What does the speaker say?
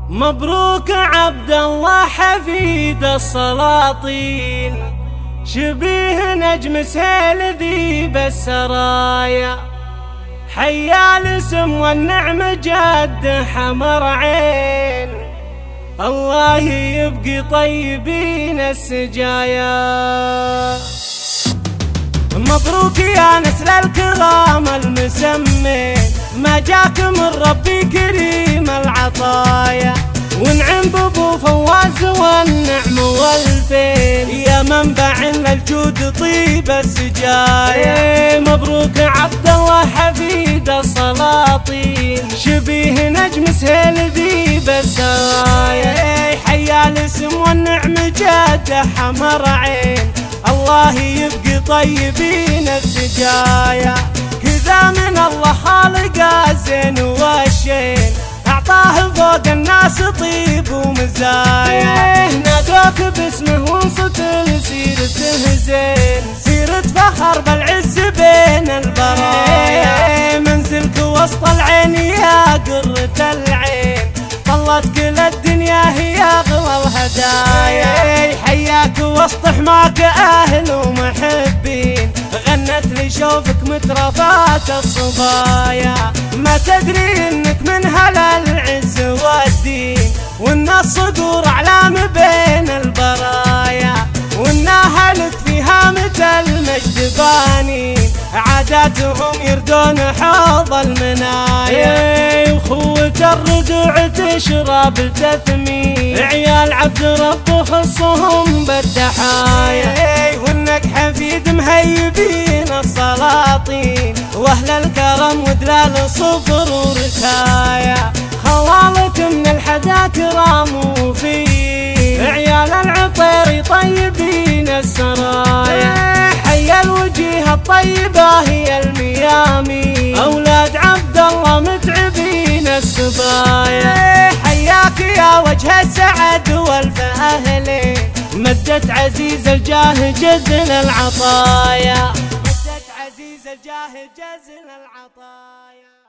مبروك عبد الله حفيد السلاطين، شبيه نجم سهيل ذيب السرايا، حيا الاسم والنعم جد حمر عين، الله يبقي طيبين السجايا. مبروك يا نسل الكرام المسمين، ما جاك من ربي كريم العطايا، ونعم بابو فواز والنعم والفين، يا منبع للجود طيب السجايا. مبروك عبد الله حفيد السلاطين، شبيه نجم سهيل ذيب السرايا، حيا الاسم والنعم جاد حمر عين، الله يبقي طيبين السجايا. كذا من الله خالق الزين والشين، أعطاه فوق الناس طيب ومزايا، نادوك باسمه وانصت لسيرته زين، سيرة فخر بالعز بين البرايا، منزلك وسط العين يا قرة العين، طلت كل الدنيا هي أغلى الهدايا، حياك وسط حماك أهل ومحبين، غنت لي شوفك مترفات الصبايا، ما تدري انك من هل العز والدين، وان الصقور اعلام بين البرايا، وان اهلك في هامة المجد بانين، عاداتهم يردون حوض المنايا، وخوة الرجوع تشرب تثمين، عيال عبد رب خصهم بالتحايا، وانك حفيد مهيبين السلاطين، واهل الكرم ودلال صفر وركايا، خوالك من الحدا كرام فيه، عيال العطير طيبين السرايا، حيا الوجيه الطيبة هي الميامي، أولاد عبد الله متعبين السبايا، حياك يا وجه السعد والف أهلين، مدت عزيز الجاه جزل العطايا، مدت عزيز الجاه جزل العطايا.